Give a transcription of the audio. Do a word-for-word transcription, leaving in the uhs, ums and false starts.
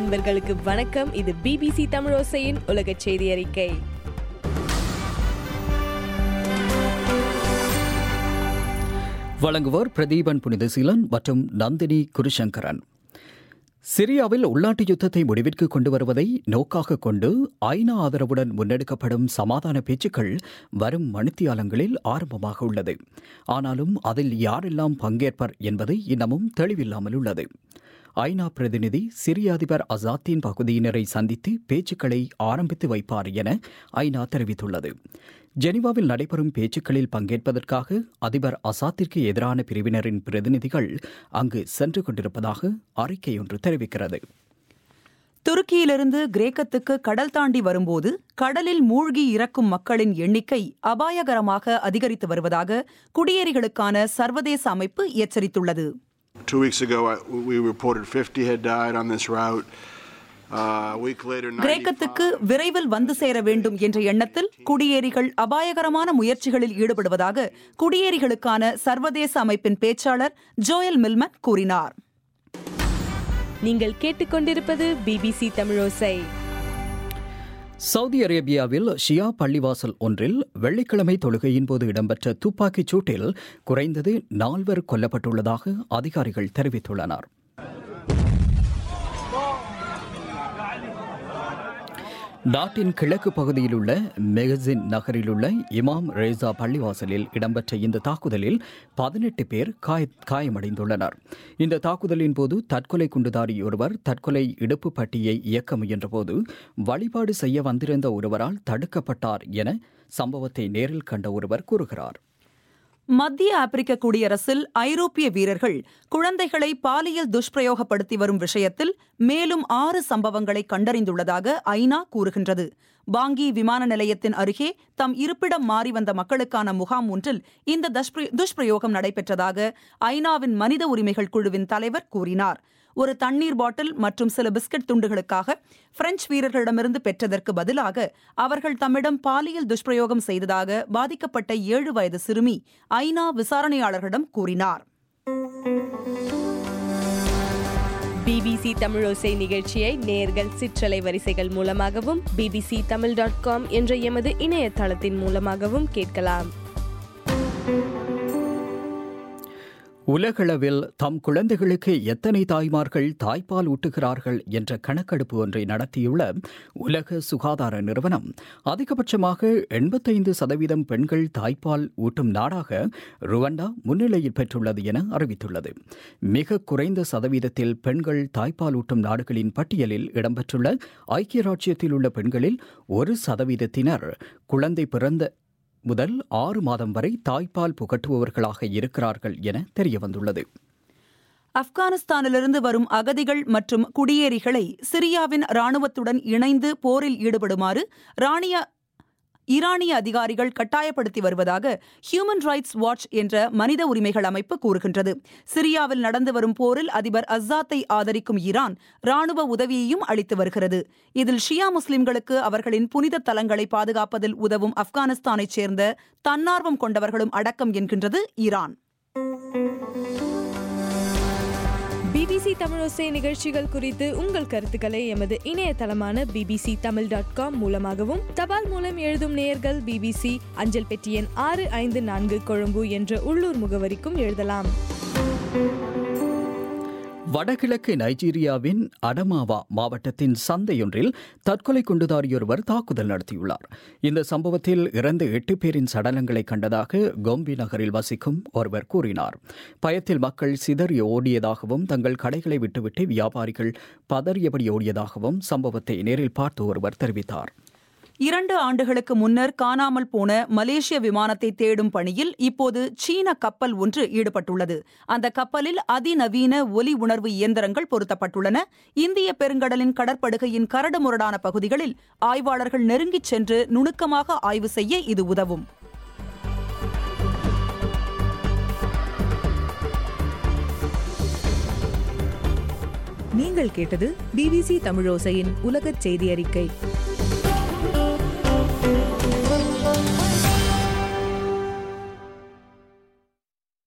அன்பர்களுக்கு வணக்கம். இது பிபிசி தமிழோசையின் உலக செய்தி அறிக்கை. வழங்குவோர் பிரதீபன் புனிதசீலன் மற்றும் நந்தினி குருசங்கரன். சிரியாவில் உள்நாட்டு யுத்தத்தை முடிவிற்கு கொண்டு வருவதை நோக்காக கொண்டு ஐநா ஆதரவுடன் முன்னெடுக்கப்படும் சமாதான பேச்சுக்கள் வரும் மணித்தியாலங்களில் ஆரம்பமாக உள்ளது. ஆனாலும் அதில் யாரெல்லாம் பங்கேற்பர் என்பது இன்னமும் தெளிவில்லாமல் உள்ளது. ஐநா பிரதிநிதி சிரிய அதிபர் அசாத்தின் பகுதியினரை சந்தித்து பேச்சுக்களை ஆரம்பித்து வைப்பார் என ஐநா தெரிவித்துள்ளது. ஜெனீவாவில் நடைபெறும் பேச்சுக்களில் பங்கேற்பதற்காக அதிபர் அசாத்திற்கு எதிரான பிரிவினரின் பிரதிநிதிகள் அங்கு சென்று கொண்டிருப்பதாக அறிக்கை ஒன்று தெரிவிக்கிறது. துருக்கியிலிருந்து கிரேக்கத்துக்கு கடல் தாண்டி வரும்போது கடலில் மூழ்கி இறக்கும் மக்களின் எண்ணிக்கை அபாயகரமாக அதிகரித்து வருவதாக குடியேறிகளுக்கான சர்வதேச அமைப்பு எச்சரித்துள்ளது. Two weeks ago, we reported fifty had died on this route. கிரேக்கத்துக்கு விரைவில் வந்து சேர வேண்டும் என்ற எண்ணத்தில் குடியேறிகள் அபாயகரமான முயற்சிகளில் ஈடுபடுவதாக குடியேறிகளுக்கான சர்வதேச அமைப்பின் பேச்சாளர் ஜோயல் மில்மன் கூறினார். நீங்கள் கேட்டுக்கொண்டிருப்பது பிபிசி தமிழோசை. சவுதி அரேபியாவில் ஷியா பள்ளிவாசல் ஒன்றில் வெள்ளிக்கிழமை தொழுகையின் போது இடம்பெற்ற துப்பாக்கிச் சூட்டில் குறைந்தது நால்வர் கொல்லப்பட்டுள்ளதாக அதிகாரிகள் தெரிவித்துள்ளனர். நாட்டின் கிழக்கு பகுதியில் உள்ள மெகசின் நகரில் உள்ள இமாம் ரேசா பள்ளிவாசலில் இடம்பெற்ற இந்த தாக்குதலில் பதினெட்டு பேர் காய காயமடைந்துள்ளனர். இந்த தாக்குதலின் போது தற்கொலை குண்டுதாரி ஒருவர் தற்கொலை இடுப்பு பட்டியை இயக்க முயன்றபோது வழிபாடு செய்ய வந்திருந்த ஒருவரால் தடுக்கப்பட்டார் என சம்பவத்தை நேரில் கண்ட ஒருவர் கூறுகிறார். மத்திய ஆப்பிரிக்க குடியரசில் ஐரோப்பிய வீரர்கள் குழந்தைகளை பாலியல் துஷ்பிரயோகப்படுத்தி வரும் விஷயத்தில் மேலும் ஆறு சம்பவங்களை கண்டறிந்துள்ளதாக ஐநா கூறுகின்றது. பாங்கி விமான நிலையத்தின் அருகே தம் இருப்பிடம் மாறி வந்த மக்களுக்கான முகாம் ஒன்றில் இந்த துஷ்பிரயோகம் நடைபெற்றதாக ஐநாவின் மனித உரிமைகள் குழுவின் தலைவர் கூறினார். ஒரு தண்ணீர் பாட்டில் மற்றும் சில பிஸ்கட் துண்டுகளுக்காக பிரெஞ்சு வீரர்களிடமிருந்து பெற்றதற்கு பதிலாக அவர்கள் தம்மிடம் பாலியல் துஷ்பிரயோகம் செய்ததாக பாதிக்கப்பட்ட ஏழு வயது சிறுமி ஐநா விசாரணையாளர்களிடம் கூறினார். பிபிசி தமிழோசை நிகழ்ச்சியை நேயர்கள் சிற்றலை வரிசைகள் மூலமாகவும் பிபிசி தமிழ் டாட் காம் என்ற எமது இணையதளத்தின் மூலமாகவும் கேட்கலாம். உலகளவில் தம் குழந்தைகளுக்கு எத்தனை தாய்மார்கள் தாய்ப்பால் ஊட்டுகிறார்கள் என்ற கணக்கெடுப்பு ஒன்றை நடத்தியுள்ள உலக சுகாதார நிறுவனம் அதிகபட்சமாக எண்பத்தைந்து சதவீதம் பெண்கள் தாய்ப்பால் ஊட்டும் நாடாக ருவண்டா முன்னிலையில் பெற்றுள்ளது என அறிவித்துள்ளது. மிக குறைந்த சதவீதத்தில் பெண்கள் தாய்ப்பால் ஊட்டும் நாடுகளின் பட்டியலில் இடம்பெற்றுள்ள ஐக்கிய ராச்சியத்தில் உள்ள பெண்களில் ஒரு சதவீதத்தினர் குழந்தை பிறந்த முதல் ஆறு மாதம் வரை தாய்ப்பால் புகட்டுபவர்களாக இருக்கிறார்கள் என தெரியவந்துள்ளது. ஆப்கானிஸ்தானிலிருந்து வரும் அகதிகள் மற்றும் குடியேறிகளை சிரியாவின் ராணுவத்துடன் இணைந்து போரில் ஈடுபடுமாறு ராணிய ஈரானிய அதிகாரிகள் கட்டாயப்படுத்தி வருவதாக ஹியூமன் ரைட்ஸ் வாட்ச் என்ற மனித உரிமைகள் அமைப்பு கூறுகின்றது. சிரியாவில் நடந்து வரும் போரில் அதிபர் அசாத்தை ஆதரிக்கும் ஈரான் ராணுவ உதவியையும் அளித்து வருகிறது. இதில் ஷியா முஸ்லிம்களுக்கு அவர்களின் புனித தலங்களை பாதுகாப்பதில் உதவும் ஆப்கானிஸ்தானைச் சேர்ந்த தன்னார்வம் கொண்டவர்களும் அடக்கம் என்கின்றது ஈரான். பிபிசி தமிழோசை நிகழ்ச்சிகள் குறித்து உங்கள் கருத்துக்களை எமது இணையதளமான பிபிசி தமிழ் டாட் காம் மூலமாகவும் தபால் மூலம் எழுதும் நேயர்கள் பிபிசி அஞ்சல் பெட்டி எண் ஆறு ஐந்து நான்கு கொழும்பு என்ற உள்ளூர் முகவரிக்கும் எழுதலாம். வடகிழக்கு நைஜீரியாவின் அடமாவா மாவட்டத்தின் சந்தையொன்றில் தற்கொலை குண்டுதாரியொருவர் தாக்குதல் நடத்தியுள்ளார். இந்த சம்பவத்தில் இறந்த எட்டு பேரின் சடலங்களை கண்டதாக கோம்பி நகரில் வசிக்கும் ஒருவர் கூறினார். பயத்தில் மக்கள் சிதறி ஓடியதாகவும் தங்கள் கடைகளை விட்டுவிட்டு வியாபாரிகள் பதறியபடி ஓடியதாகவும் சம்பவத்தை நேரில் பார்த்து ஒருவர் தெரிவித்தார். இரண்டு ஆண்டுகளுக்கு முன்னர் காணாமல் போன மலேசிய விமானத்தை தேடும் பணியில் இப்போது சீன கப்பல் ஒன்று ஈடுபட்டுள்ளது. அந்த கப்பலில் அதிநவீன ஒலி உணர்வு இயந்திரங்கள் பொருத்தப்பட்டுள்ளன. இந்திய பெருங்கடலின் கடற்படுகையின் கரடுமுரடான பகுதிகளில் ஆய்வாளர்கள் நெருங்கிச் சென்று நுணுக்கமாக ஆய்வு செய்ய இது உதவும். நீங்கள் கேட்டது பிபிசி தமிழோசையின் உலகச் செய்தி அறிக்கை.